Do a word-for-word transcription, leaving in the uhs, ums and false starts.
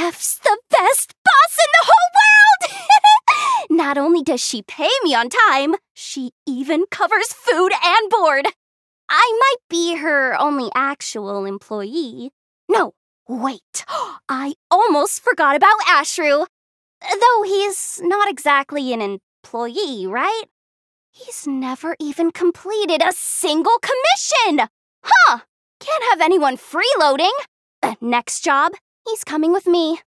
Jeff's the best boss in the whole world! Not only does she pay me on time, she even covers food and board. I might be her only actual employee. No, wait. I almost forgot about Ashru. Though he's not exactly an employee, right? He's never even completed a single commission! Huh! Can't have anyone freeloading. Uh, next job, he's coming with me.